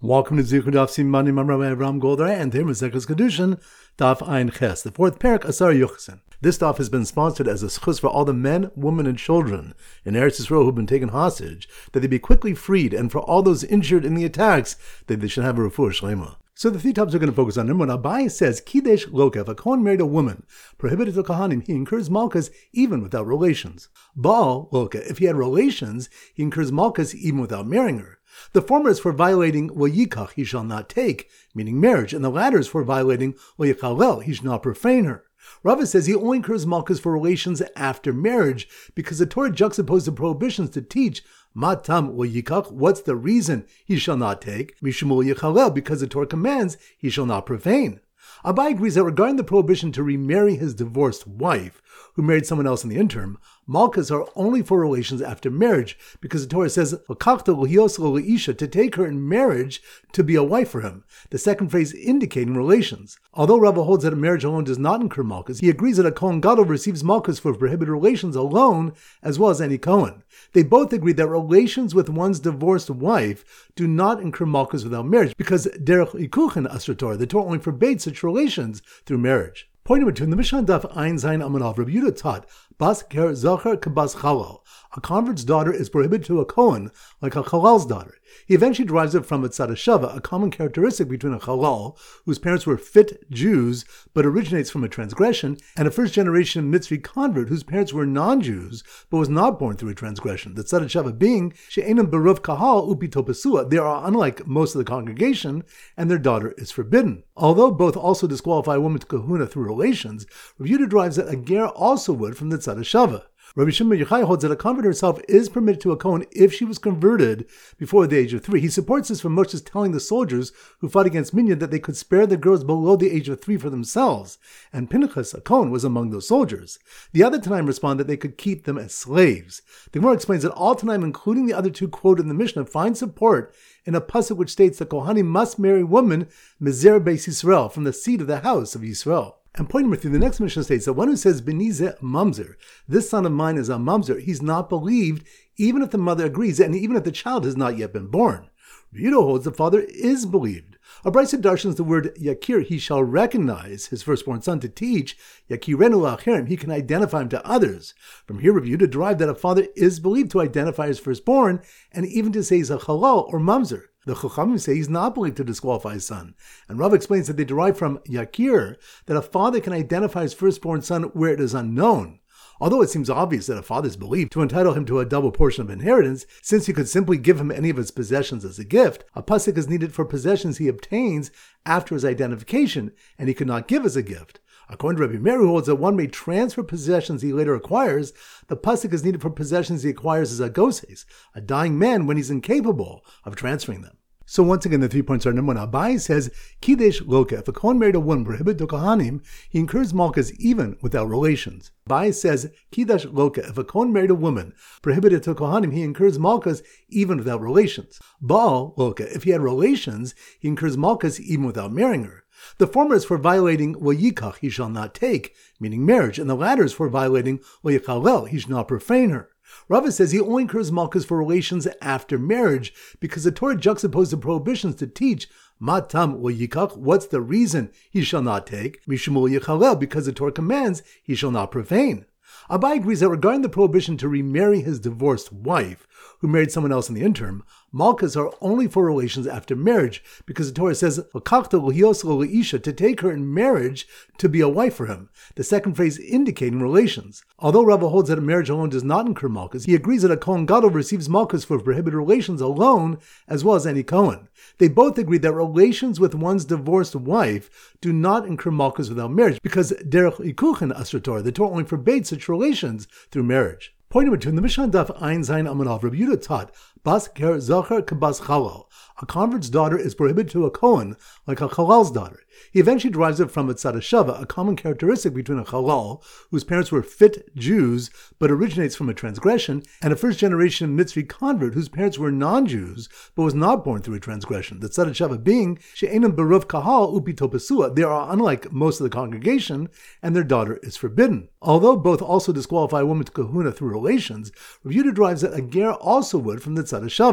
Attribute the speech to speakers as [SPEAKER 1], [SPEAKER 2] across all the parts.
[SPEAKER 1] Welcome to Zichud Daf Simanim. I'm Rabbi Avram Goldar, and here is Maseches Kedushin, Daf Ein Ches, the fourth parak, Asar Yochsin. This daf has been sponsored as a schus for all the men, women, and children in Eretz Yisrael who have been taken hostage, that they be quickly freed, and for all those injured in the attacks, that they should have a refuah shlema. So the three topics we're going to focus on. Number one, Abai says, Kidesh Loka, if a Kohen married a woman, prohibited to Kohanim, he incurs malchus even without relations. Baal Loka, if he had relations, he incurs malchus even without marrying her. The former is for violating Yikach, he shall not take, meaning marriage, and the latter is for violating Yichalel, he shall not profane her. Rava says he only incurs malchus for relations after marriage, because the Torah juxtaposed the prohibitions to teach Matam Yikach, what's the reason he shall not take, Mishum Yichalel, because the Torah commands he shall not profane. Abai agrees that regarding the prohibition to remarry his divorced wife, who married someone else in the interim, malchus are only for relations after marriage, because the Torah says, to take her in marriage to be a wife for him, the second phrase indicating relations. Although Rava holds that a marriage alone does not incur malchus, he agrees that a Kohen Gadol receives malchus for prohibited relations alone, as well as any Kohen. They both agree that relations with one's divorced wife do not incur malchus without marriage, because derech ikuchen asr Torah, the Torah only forbids such relations through marriage. Point number two, in the Mishnah Daf Ein Zayin Amanav, Rabbi Yehuda taught, Bas ker zachar kebas chalal. A convert's daughter is prohibited to a Kohen like a chalal's daughter. He eventually derives it from a tzadashava, a common characteristic between a chalal, whose parents were fit Jews, but originates from a transgression, and a first-generation Mitzri convert, whose parents were non-Jews, but was not born through a transgression. The tzadashava being, she'enam beruv kahal upi topesua, they are unlike most of the congregation, and their daughter is forbidden. Although both also disqualify a woman to kahuna through relations, Rabbi Yehuda derives that a ger also would from the tzadashava. Rabbi Shimon Yochai holds that a convert herself is permitted to a Kohen if she was converted before the age of 3. He supports this from Moshe's telling the soldiers who fought against Midian that they could spare the girls below the age of 3 for themselves, and Pinchas, a Kohen, was among those soldiers. The other Tanaim respond that they could keep them as slaves. The Gemara explains that all Tanaim, including the other two quoted in the Mishnah, find support in a pasuk which states that Kohanim must marry women Mezer Beis Yisrael, from the seed of the house of Yisrael. And point number 3, the next Mishnah states that one who says, Benize mamzer, this son of mine is a mamzer, he's not believed, even if the mother agrees, and even if the child has not yet been born. Yudo holds the father is believed. A Brisa darshans the word yakir, he shall recognize his firstborn son, to teach yakirenu la'acherim, he can identify him to others. From here, Rabbi Yehuda derived that a father is believed to identify his firstborn, and even to say he's a halal or mamzer. The Chachamim say he's not believed to disqualify his son. And Rav explains that they derive from Yakir that a father can identify his firstborn son where it is unknown. Although it seems obvious that a father is believed to entitle him to a double portion of inheritance, since he could simply give him any of his possessions as a gift, a pasuk is needed for possessions he obtains after his identification, and he could not give as a gift. According to Rabbi Meir, who holds that one may transfer possessions he later acquires, the pasuk is needed for possessions he acquires as a goses, a dying man when he's incapable of transferring them. So once again, the 3 points are: number one, Abai says, Kidesh Loka, if a Kohen married a woman prohibited to Kohanim, he incurs malchus even without relations. Abai says, Kidesh Loka, if a Kohen married a woman prohibited to Kohanim, he incurs malchus even without relations. Baal Loka, if he had relations, he incurs malchus even without marrying her. The former is for violating Yikach, he shall not take, meaning marriage, and the latter is for violating Yichalel, he shall not profane her. Rava says he only incurs malchus for relations after marriage, because the Torah juxtaposed the prohibitions to teach Matam Yikach, what's the reason he shall not take, Mishum Yichalel, because the Torah commands he shall not profane. Abai agrees that regarding the prohibition to remarry his divorced wife, who married someone else in the interim, malchus are only for relations after marriage, because the Torah says, to take her in marriage to be a wife for him, the second phrase indicating relations. Although Rava holds that a marriage alone does not incur malchus, he agrees that a Kohen Gadol receives malchus for prohibited relations alone, as well as any Kohen. They both agree that relations with one's divorced wife do not incur malchus without marriage, because derech ikuchen asr Torah, the Torah only forbids such relations through marriage. Point number 2, in the Mishnah Daf Ein Zayin Amanav, Rabbi Yehuda taught, Bas ker zachar kebas chalal. A convert's daughter is prohibited to a Kohen like a chalal's daughter. He eventually derives it from a tzadashava, a common characteristic between a chalal, whose parents were fit Jews, but originates from a transgression, and a first-generation Mitzri convert, whose parents were non-Jews, but was not born through a transgression. The tzadashava being, she'enam beruv kahal upi topesua, they are unlike most of the congregation, and their daughter is forbidden. Although both also disqualify a woman to kahuna through relations, Rabbi Yehuda derives that a ger also would from the tzadashava.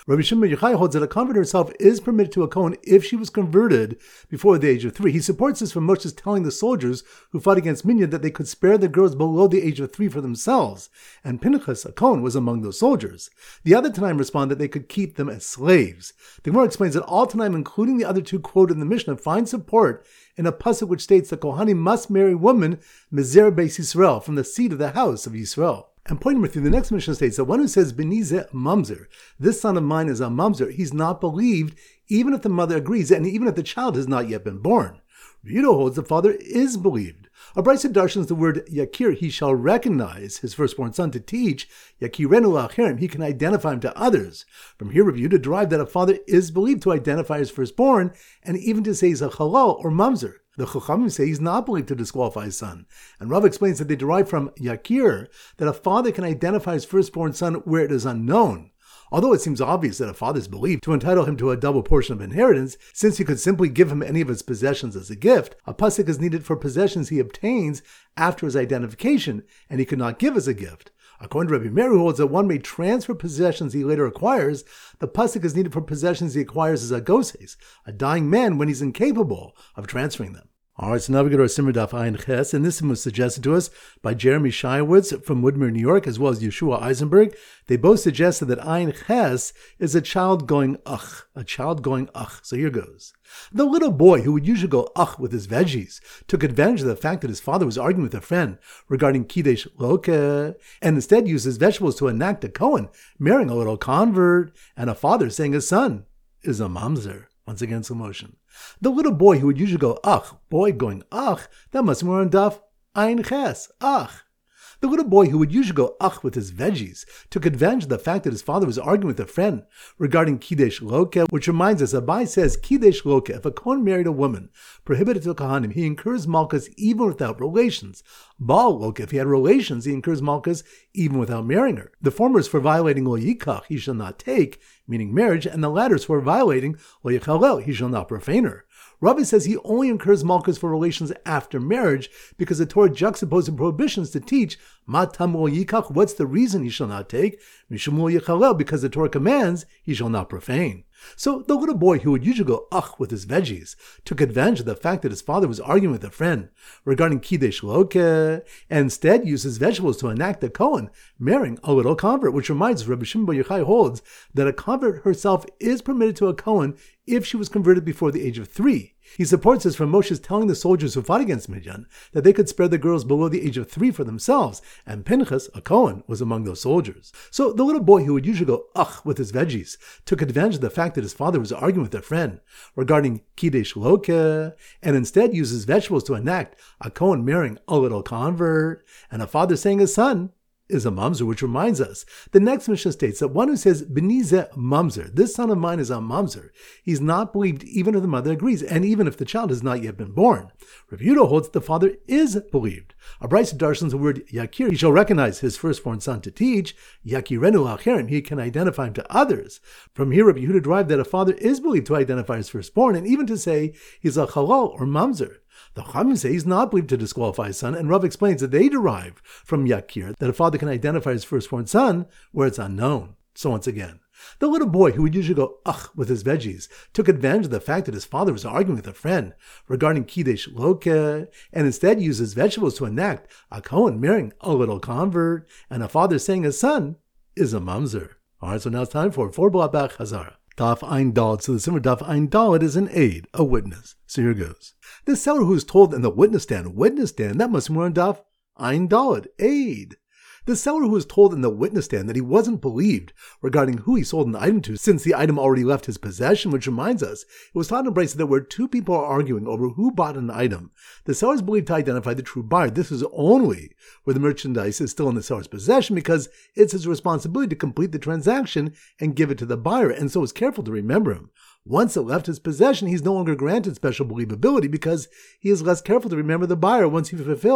[SPEAKER 1] Rabbi Shimon Bar Yochai holds that a convert herself is permitted to a Kohen if she was converted before the age of 3. He supports this from Moshe's telling the soldiers who fought against Midian that they could spare the girls below the age of 3 for themselves, and Pinchas, a Kohen, was among those soldiers. The other Tanaim respond that they could keep them as slaves. The Gemara explains that all Tanaim, including the other two quoted in the Mishnah, find support in a pasuk which states that Kohanim must marry women Mezer Beis Yisrael, from the seed of the house of Yisrael. And point number 3, the next Mishnah states that one who says, Benize mamzer, this son of mine is a mamzer, he's not believed, even if the mother agrees, and even if the child has not yet been born. Yehuda holds the father is believed. A Brisa darshans the word Yakir, he shall recognize his firstborn son to teach, Yakirenu la'acherim, he can identify him to others. From here, Rabbi Yehuda derived that a father is believed to identify his firstborn, and even to say he's a halal or mamzer. The Chachamim say he's not believed to disqualify his son. And Rav explains that they derive from Yakir that a father can identify his firstborn son where it is unknown. Although it seems obvious that a father is believed to entitle him to a double portion of inheritance, since he could simply give him any of his possessions as a gift, a pasuk is needed for possessions he obtains after his identification, and he could not give as a gift. According to Rabbi Meir, who holds that one may transfer possessions he later acquires, the pasuk is needed for possessions he acquires as a goses, a dying man when he's incapable of transferring them. All right, so now we go to our Simmer Daf Ayin Ches, and this was suggested to us by Jeremy Shiowitz from Woodmere, New York, as well as Yeshua Eisenberg. They both suggested that Ayin Ches is a child going ach, a child going ach. So here goes. The little boy who would usually go ach with his veggies took advantage of the fact that his father was arguing with a friend regarding Kiddush Loke, and instead used his vegetables to enact a Kohen, marrying a little convert, and a father saying his son is a mamzer. Once again, slow motion. The little boy who would usually go ach, boy going ach, that must be more on daf Ayin Ches, ach. The little boy who would usually go ach with his veggies took advantage of the fact that his father was arguing with a friend regarding Kiddush Loke, which reminds us, Abai says, Kiddush Loke, if a Kohen married a woman prohibited to Kohanim, he incurs malchus even without relations. Baal Loke, if he had relations, he incurs malchus even without marrying her. The former is for violating lo yikach, he shall not take, meaning marriage, and the latter is for violating lo yichalel, he shall not profane her. Rabbi says he only incurs malchus for relations after marriage because the Torah juxtaposed prohibitions to teach matam lo yikach, what's the reason he shall not take, mishum lo yichalel, because the Torah commands he shall not profane. So the little boy who would usually go ach with his veggies took advantage of the fact that his father was arguing with a friend regarding Kiddush Loke, and instead used his vegetables to enact a Kohen, marrying a little convert, which reminds us Rabbi Shimon Bar Yochai holds that a convert herself is permitted to a Kohen if she was converted before the age of 3. He supports this from Moshe's telling the soldiers who fought against Midian that they could spare the girls below the age of 3 for themselves, and Pinchas, a Kohen, was among those soldiers. So the little boy who would usually go ach with his veggies took advantage of the fact that his father was arguing with a friend regarding Kiddush Loke, and instead used his vegetables to enact a Kohen marrying a little convert, and a father saying his son is a mamzer, which reminds us, the next Mishnah states that one who says, Benize mamzer, this son of mine is a mamzer, he's not believed even if the mother agrees, and even if the child has not yet been born. Rav Yehuda holds that the father is believed. A Brisa darshans the word Yakir, he shall recognize his firstborn son to teach, Yakirenu la'acherim, he can identify him to others. From here, Rav Yehuda derived that a father is believed to identify his firstborn, and even to say he's a halal or mamzer. The Chachamim say he's not believed to disqualify his son, and Rav explains that they derive from Yakir that a father can identify his firstborn son where it's unknown. So once again, the little boy who would usually go ach with his veggies took advantage of the fact that his father was arguing with a friend regarding Kiddush Loke, and instead used his vegetables to enact a Kohen marrying a little convert, and a father saying his son is a mamzer. All right, so now it's time for Blabach Hazara. Daf Ayin Dalet. So the Simmer Daf Ayin Dalet is an aid, a witness. So here goes. The seller who is told in the witness stand, that must be more on Daf Ayin Dalet, aid. The seller who was told in the witness stand that he wasn't believed regarding who he sold an item to, since the item already left his possession, which reminds us, it was taught in Brisa that where two people are arguing over who bought an item, the seller is believed to identify the true buyer. This is only where the merchandise is still in the seller's possession, because it's his responsibility to complete the transaction and give it to the buyer, and so is careful to remember him. Once it left his possession, he's no longer granted special believability because he is less careful to remember the buyer once he fulfilled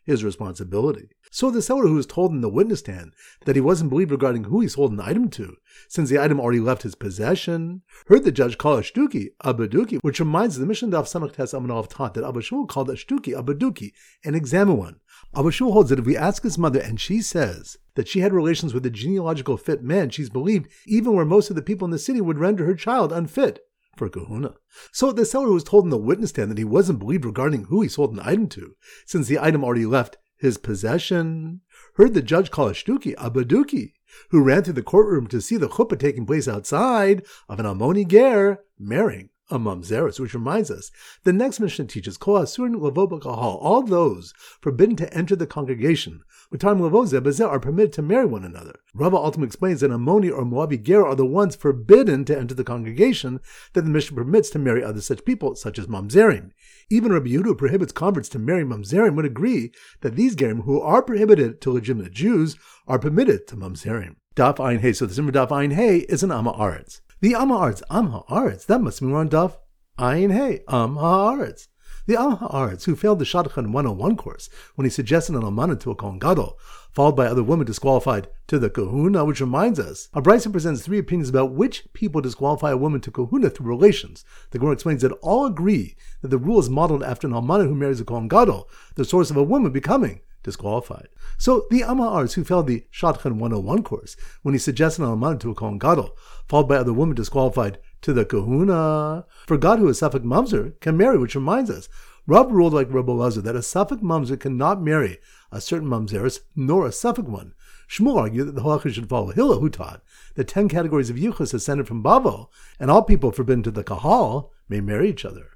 [SPEAKER 1] his responsibility. So the seller who was told in the witness stand that he wasn't believed regarding who he sold an item to, since the item already left his possession, heard the judge call a shtuki a baduki, which reminds the Mishnah Daf Samach Tes Amud Aleph taught that Abba Shmuel called a shtuki a baduki, and examine one. Abba Shmuel holds that if we ask his mother and she says that she had relations with a genealogical fit man, she's believed even where most of the people in the city would render her child unfit for kahuna. So the seller who was told in the witness stand that he wasn't believed regarding who he sold an item to, since the item already left his possession, heard the judge call a shtuki a baduki, who ran through the courtroom to see the chuppah taking place outside of an Almoni ger marrying a mamzeres, which reminds us, the next Mishnah teaches, Kol asurin lavo b'kahal, all those forbidden to enter the congregation, Utarm lavo zeh b'zeh, are permitted to marry one another. Rava ultimately explains that Ammoni or Moabi ger are the ones forbidden to enter the congregation, that the Mishnah permits to marry other such people, such as mamzerim. Even Rabbi Yehuda, who prohibits converts to marry mamzerim, would agree that these gerim, who are prohibited to legitimate Jews, are permitted to mamzerim. Daf Ayin Hey, so the Simmer Daf Ayin Hey is an Amma Aretz. The Am Ha'aretz, that must be more on Daf Ayin Hey, Am Ha'aretz. The Am Ha'aretz, who failed the Shadchan 101 course when he suggested an almana to a Kohen Gadol, followed by other women disqualified to the kahuna, which reminds us, Abraisa presents three opinions about which people disqualify a woman to kahuna through relations. The Gemara explains that all agree that the rule is modeled after an almana who marries a Kohen Gadol, the source of a woman becoming disqualified. So the Am Ha'aretz, who failed the Shadchan 101 course when he suggested an almana to a Kohen Gadol, followed by other women disqualified to the kahuna, forgot who a Safek Mamzer can marry, which reminds us, Rav ruled like Rabbi Elazar that a Safek Mamzer cannot marry a certain Mamzeres, nor a Safek one. Shmuel argued that the halacha should follow Hillel, who taught that 10 categories of yichus ascended from Bavel, and all people forbidden to the kahal may marry each other.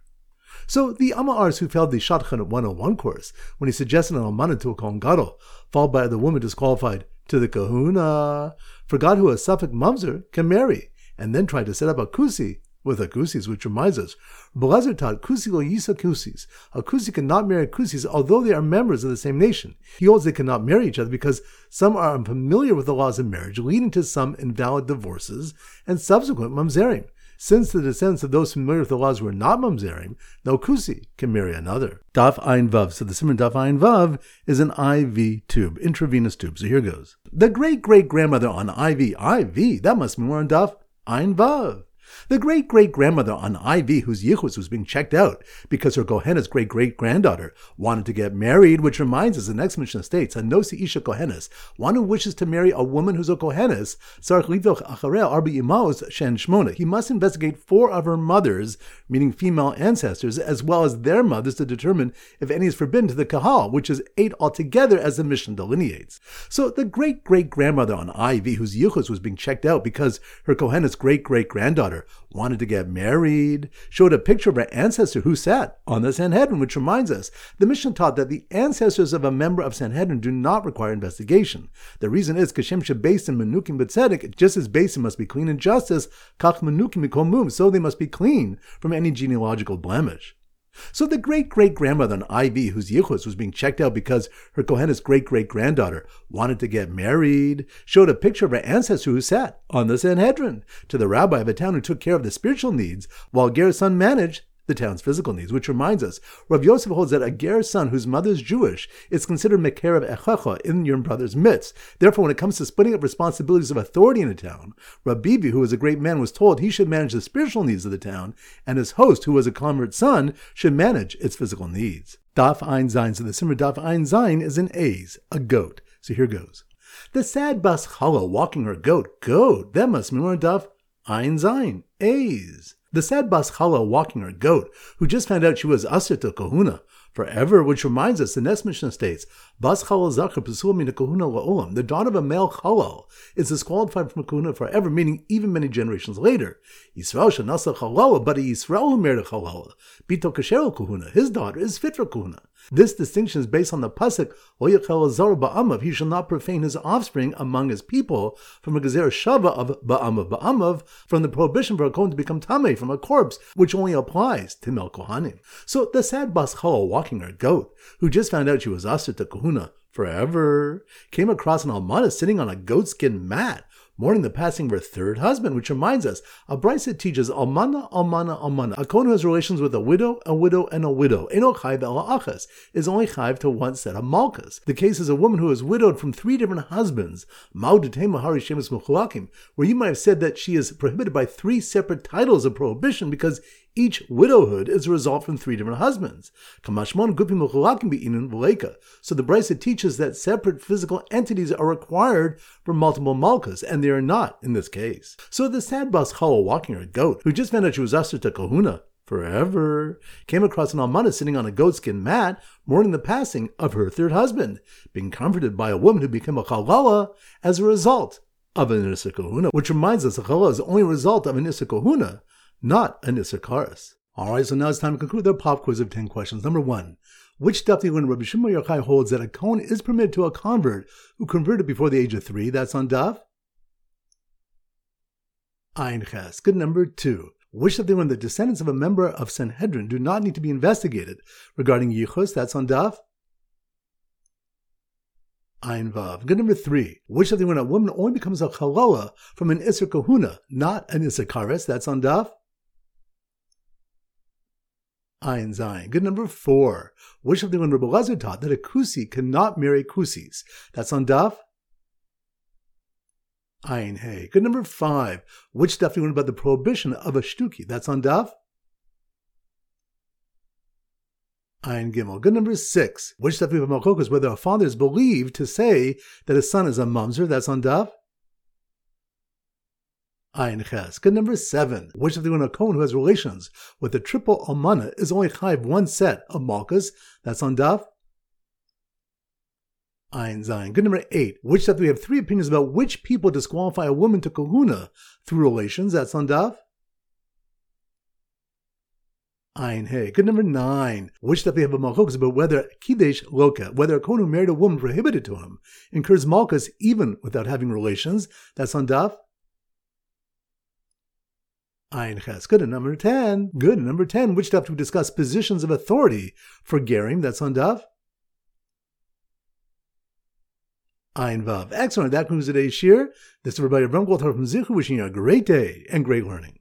[SPEAKER 1] So the Am Ha'aretz, who failed the Shadchan 101 course when he suggested an almana to a Kohen Gadol, followed by the woman disqualified to the kahuna, forgot who a Safek Mamzer can marry, and then tried to set up a kusi with a kusis, which reminds us, Belazar taught kusi lo yisa kusis. A kusi cannot marry kusis, although they are members of the same nation. He holds they cannot marry each other because some are unfamiliar with the laws of marriage, leading to some invalid divorces and subsequent mamzerim. Since the descendants of those familiar with the laws were not mamzerim, no kusi can marry another. Daf Ayin Vav. So the Simon Daf Ayin Vav is an IV tube, intravenous tube. So here goes. The great-great-grandmother on IV, that must be more on Daf Ayin Vav. The great-great-grandmother on IV, whose yichus was being checked out because her Kohenes great-great-granddaughter wanted to get married, which reminds us, the next Mishnah states, Anosi Isha Kohenes, one who wishes to marry a woman who's a Kohenes, Sarach Livdoch Acharei Arba Imaos Shen Shmona. He must investigate 4 of her mothers, meaning female ancestors, as well as their mothers, to determine if any is forbidden to the Kahal, which is 8 altogether, as the Mishnah delineates. So the great-great-grandmother on IV, whose yichus was being checked out because her Kohenes great-great-granddaughter wanted to get married, showed a picture of her ancestor who sat on the Sanhedrin, which reminds us, the Mishnah taught that the ancestors of a member of Sanhedrin do not require investigation. The reason is, Kashem Shebesim Menukim B'Tzedek, just as Besim must be clean in justice, Kach Menukim Mikol Mum, so they must be clean from any genealogical blemish. So the great-great-grandmother on IV, whose yichus was being checked out because her Kohenes great-great-granddaughter wanted to get married, showed a picture of her ancestor who sat on the Sanhedrin to the rabbi of a town who took care of the spiritual needs, while Ger's son managed the town's physical needs, which reminds us, Rav Yosef holds that a Ger's son whose mother is Jewish is considered Mekerev Echecha in your brother's midst. Therefore, when it comes to splitting up responsibilities of authority in a town, Rabbi Bibi, who was a great man, was told he should manage the spiritual needs of the town, and his host, who was a convert's son, should manage its physical needs. Daf Ayin Zayin. So the Simmer Daf Ayin Zayin is an A's, a goat. So here goes. The sad Bas Chala walking her goat. Goat. That must mean we're on Daf Ayin Zayin. A's. The sad Bas Chala walking her goat, who just found out she was Asr to Kahuna forever, which reminds us, the next Mishnah states, Bas Chalal Zakar Pesul Mina Kahuna La'olam, the daughter of a male Chalal is disqualified from Kahuna forever, meaning even many generations later. Yisrael Shanasa Chalala, but a Yisrael who married a Chalala, Bito Kasher Kahuna, his daughter is fit for Kahuna. This distinction is based on the pasuk, Oyachel Zar Ba'amav, he shall not profane his offspring among his people, from a Gezer Shava of Ba'amav, from the prohibition for a Kohen to become Tameh from a corpse, which only applies to Mel Kohanim. So the sad Bas Chala walking her goat, who just found out she was Asr to Kahuna forever, came across an almana sitting on a goatskin mat, mourning the passing of her third husband, which reminds us, a brisa teaches almana, almana, almana. A kohen who has relations with a widow, and a widow. Eno chayv ela achas is only chayv to one set of malkas. The case is a woman who is widowed from 3 different husbands, ma'udetei mahari shemus mechulakim, where you might have said that she is prohibited by 3 separate titles of prohibition because each widowhood is a result from 3 different husbands. Kamashmon gupi mechulakim be'inun v'leika. So the brisa teaches that separate physical entities are required for multiple malkas, and they are not in this case. So the sad bas chala walking her goat, who just found out she was usher to kahuna forever, came across an almana sitting on a goatskin mat, mourning the passing of her third husband, being comforted by a woman who became a chalala as a result of an issa kahuna, which reminds us a chalala is the only result of an issa kahuna, not an issa karas. Alright, so now it's time to conclude our pop quiz of 10 questions. Number 1. Which daf do you learn? Rabbi Shimon Bar Yochai holds that a kohen is permitted to a convert who converted before the age of 3. That's on daf Ein Ches. Good. Number 2. Which daf do you learn? The descendants of a member of Sanhedrin do not need to be investigated regarding yichus. That's on daf Ein Vav. Good. Number 3. Which daf do you learn? A woman only becomes a chalala from an Isser Kahuna, not an Isser Kares. That's on daf Ein Zayin. Good. Number 4. Which of the when Rabbi Elazar taught that a kusi cannot marry kusis? That's on daf Ein Hey. Good. Number 5. Which daf do you learn about the prohibition of a shtuki? That's on daf Ein Gimel. Good. Number 6. Which daf do you have malchokos whether a father is believed to say that his son is a mamzer? That's on daf Ein Ches. Good. Number 7. Which of the when a kohen who has relations with a triple almana is only chayv one set of malkas? That's on daf Ein Zayin. Good. Number 8. Which daf do we have 3 opinions about which people disqualify a woman to kahuna through relations? That's on daf Ein Hey. Good. Number 9. Which daf we have a malchokos about whether kidesh loka, whether a kohen who married a woman prohibited to him, incurs malkas even without having relations? That's on daf Ein Ches. Good. And number 10. Good. And number 10. Which daf do we discuss positions of authority for gerim? That's on daf Ein Vav. Excellent. That concludes today's shir. This is everybody from Zichu wishing you a great day and great learning.